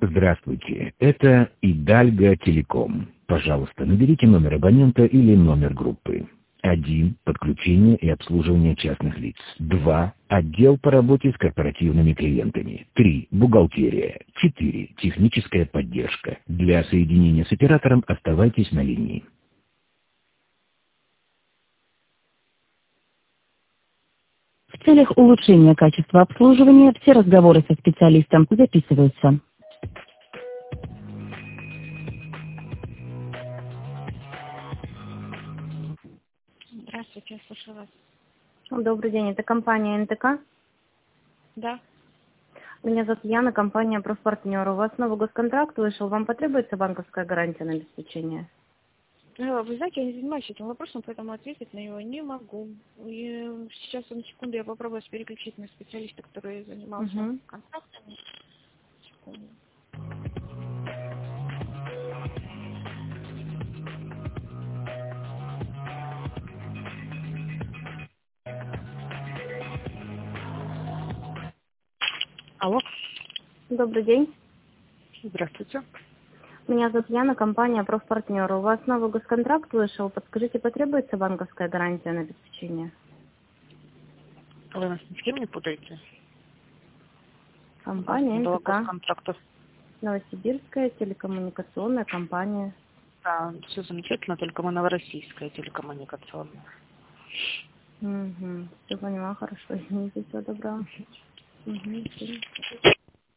Здравствуйте, это Идальго Телеком. Пожалуйста, наберите номер абонента или номер группы. 1. Подключение и обслуживание частных лиц. 2. Отдел по работе с корпоративными клиентами. 3. Бухгалтерия. 4. Техническая поддержка. Для соединения с оператором оставайтесь на линии. В целях улучшения качества обслуживания все разговоры со специалистом записываются. Здравствуйте, я слушаю вас. Добрый день, это компания НТК. Да. Меня зовут Яна, компания «Профпартнер». У вас новый госконтракт вышел, вам потребуется банковская гарантия на обеспечение? Вы знаете, я не занимаюсь этим вопросом, поэтому ответить на него не могу. И сейчас, на секунду, я попробую переключить на специалиста, который занимался контрактами. Секунду. Алло. Добрый день. Здравствуйте. Меня зовут Яна, компания «Профпартнер». У вас новый госконтракт вышел. Подскажите, потребуется банковская гарантия на обеспечение? Вы нас ни с кем не путаете? Компания НТК. Контрактов. Новосибирская телекоммуникационная компания. Да, все замечательно, только мы новороссийская телекоммуникационная. Все поняла, хорошо. Извините, всего доброго.